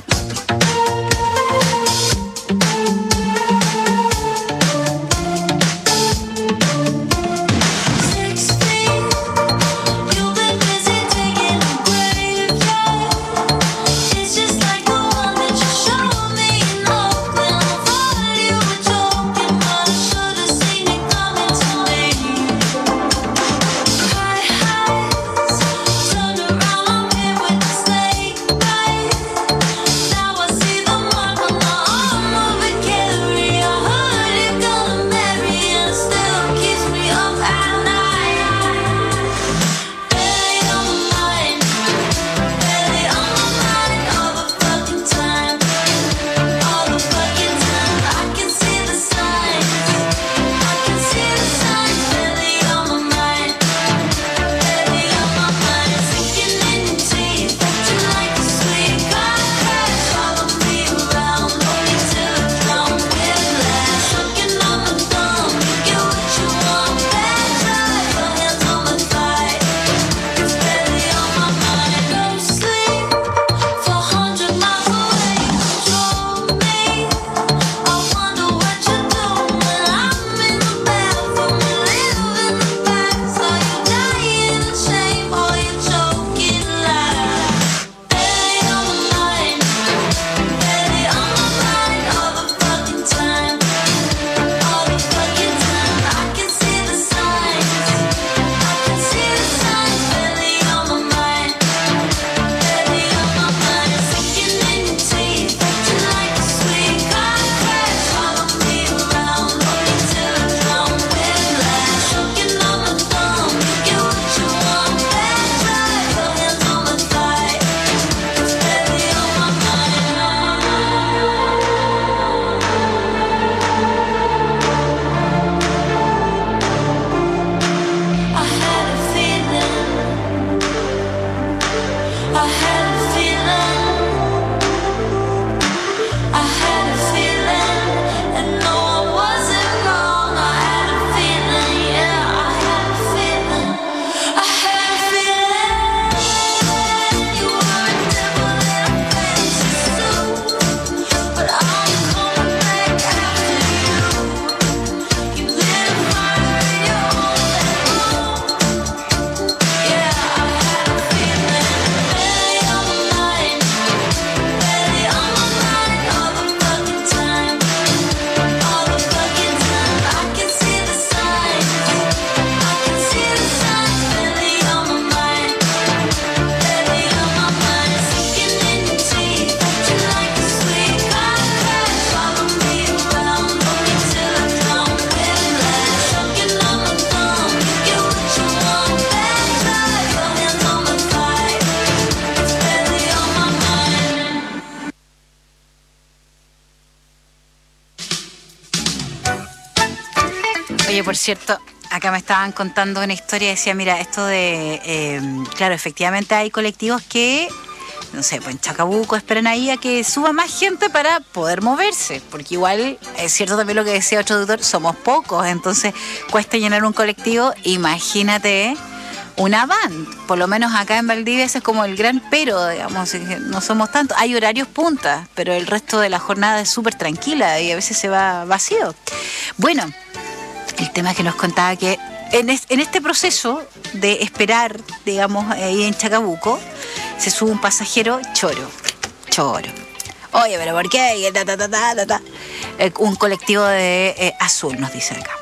Speaker 7: Oye, por cierto, acá me estaban contando una historia, decía, mira, esto de, eh, claro, efectivamente hay colectivos que, no sé, pues en Chacabuco esperan ahí a que suba más gente para poder moverse, porque igual es cierto también lo que decía otro doctor, somos pocos, entonces cuesta llenar un colectivo, imagínate una van, por lo menos acá en Valdivia ese es como el gran pero, digamos, no somos tantos, hay horarios puntas, pero el resto de la jornada es súper tranquila y a veces se va vacío. Bueno, el tema que nos contaba que en, es, en este proceso de esperar, digamos, ahí en Chacabuco, se sube un pasajero choro, choro. Oye, pero ¿por qué? Ta, ta, ta, ta, ta, ta. Eh, un colectivo de eh, azul, nos dice acá.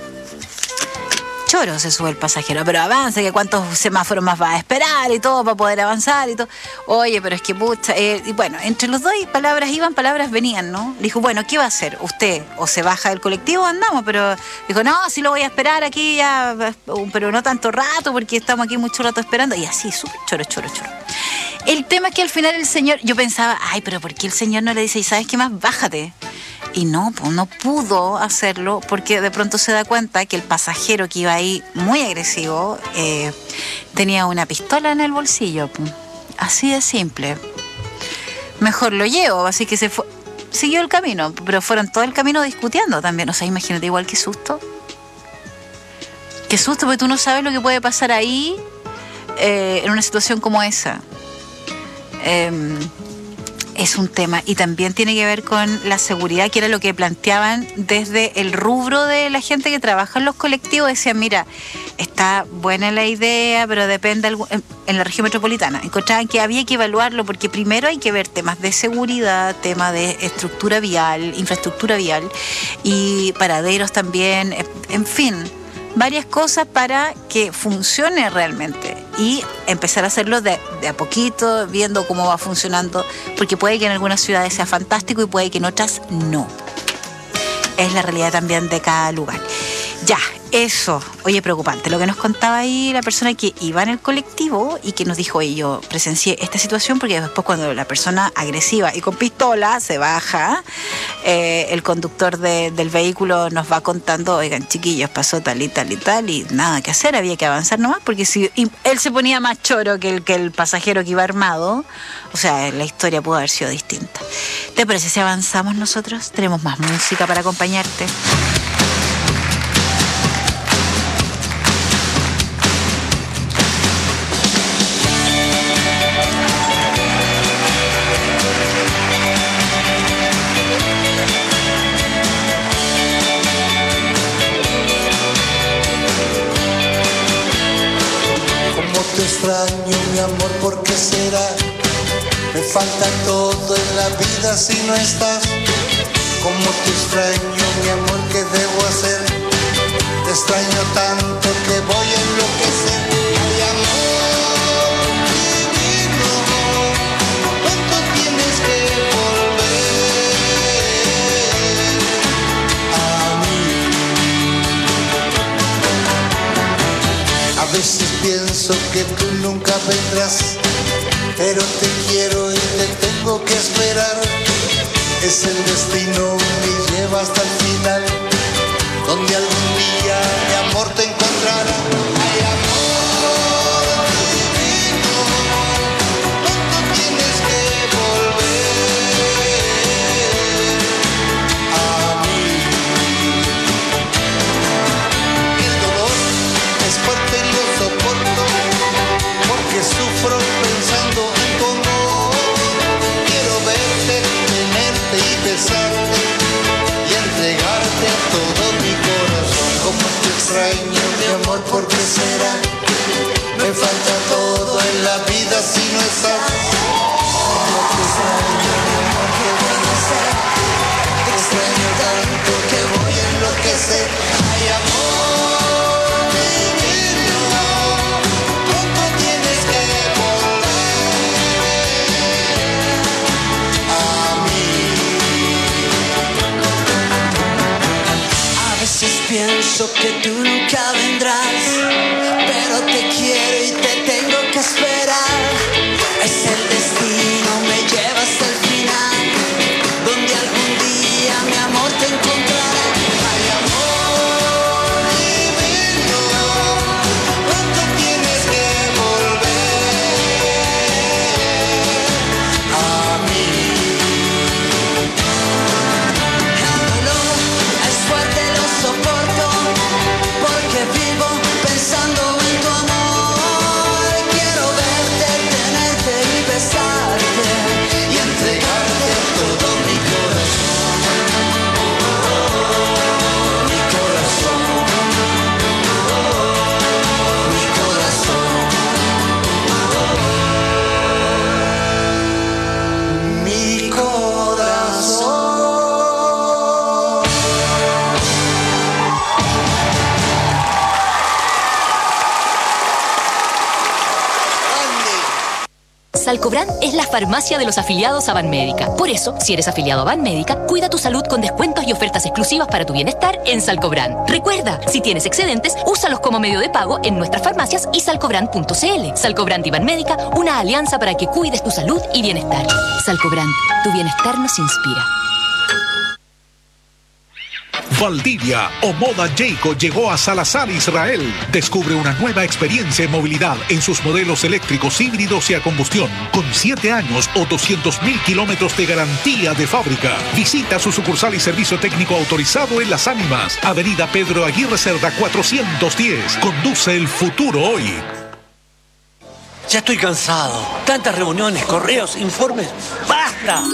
Speaker 7: Choro se sube el pasajero, pero avanza, que cuántos semáforos más va a esperar y todo para poder avanzar y todo. Oye, pero es que pucha, eh, y bueno, entre los dos palabras iban, palabras venían, ¿no? Le dijo, bueno, ¿qué va a hacer? Usted o se baja del colectivo o andamos, pero dijo, no, sí lo voy a esperar aquí ya, pero no tanto rato porque estamos aquí mucho rato esperando. Y así, súper choro, choro, choro. El tema es que al final el señor, yo pensaba, ay, pero ¿por qué el señor no le dice, y sabes qué más? Bájate. Y no, pues no pudo hacerlo porque de pronto se da cuenta que el pasajero que iba ahí muy agresivo eh, tenía una pistola en el bolsillo. Así de simple. Mejor lo llevo, así que se fue, siguió el camino, pero fueron todo el camino discutiendo también. O sea, imagínate, igual qué susto. Qué susto, porque tú no sabes lo que puede pasar ahí eh, en una situación como esa. Eh, Es un tema y también tiene que ver con la seguridad, que era lo que planteaban desde el rubro de la gente que trabaja en los colectivos. Decían, mira, está buena la idea, pero depende en la región metropolitana. Encontraban que había que evaluarlo porque primero hay que ver temas de seguridad, temas de estructura vial, infraestructura vial y paraderos también, en fin, varias cosas para que funcione realmente y empezar a hacerlo de, de a poquito, viendo cómo va funcionando, porque puede que en algunas ciudades sea fantástico y puede que en otras no. Es la realidad también de cada lugar. Ya, eso. Oye, preocupante. Lo que nos contaba ahí la persona que iba en el colectivo y que nos dijo, oye, yo presencié esta situación porque después cuando la persona agresiva y con pistola se baja, eh, el conductor de, del vehículo nos va contando, oigan, chiquillos, pasó tal y tal y tal y nada que hacer, había que avanzar nomás porque si él se ponía más choro que el, que el pasajero que iba armado, o sea, la historia pudo haber sido distinta. ¿Te parece si avanzamos nosotros? Tenemos más música para acompañarte.
Speaker 4: Te extraño, mi amor, ¿por qué será? Me falta todo en la vida si no estás. Como te extraño, mi amor, ¿qué debo hacer? Te extraño tanto que voy a enloquecer. Ay, amor divino, ¿cuánto tienes que volver a mí? A veces pienso que tú nunca vendrás, pero te quiero y te tengo que esperar. Es el destino, me lleva hasta el final, donde algún día mi amor te encontrará. Ay, amor divino, ¿cuánto tienes que volver a mí? El dolor es fuerte y lo soporto, porque sufro pensando en tu amor. Quiero verte, tenerte y besarte y entregarte todo mi corazón. Como te extraño, mi amor, ¿por qué será? Me falta todo en la vida si no estás. Como te extraño, mi amor, ¿qué voy a hacer? Te extraño tanto que voy a enloquecer. Ay, amor divino, ¿cuánto tienes que volver a mí?
Speaker 16: A veces pienso que tú nunca vendrás, pero te quiero y te tengo que esperar. Es el destino, me lleva hasta el final, donde algún día mi amor te encontrará. Ay, amor
Speaker 5: Salcobrand es la farmacia de los afiliados a Banmédica. Por eso, si eres afiliado a Banmédica, cuida tu salud con descuentos y ofertas exclusivas para tu bienestar en Salcobrand. Recuerda, si tienes excedentes, úsalos como medio de pago en nuestras farmacias y salcobrand punto c l. Salcobrand y Banmédica, una alianza para que cuides tu salud y bienestar. Salcobrand, tu bienestar nos inspira.
Speaker 23: Valdivia o Moda Jayco llegó a Salazar, Israel. Descubre una nueva experiencia en movilidad en sus modelos eléctricos, híbridos y a combustión, con siete años o doscientos mil kilómetros de garantía de fábrica. Visita su sucursal y servicio técnico autorizado en Las Ánimas, Avenida Pedro Aguirre Cerda cuatrocientos diez. Conduce el futuro hoy.
Speaker 8: Ya estoy cansado. Tantas reuniones, correos, informes. ¡Basta!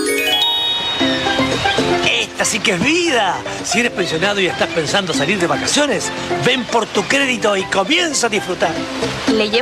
Speaker 8: Esta sí que es vida. Si eres pensionado y estás pensando salir de vacaciones, ven por tu crédito y comienza a disfrutar.
Speaker 9: ¿Le llevo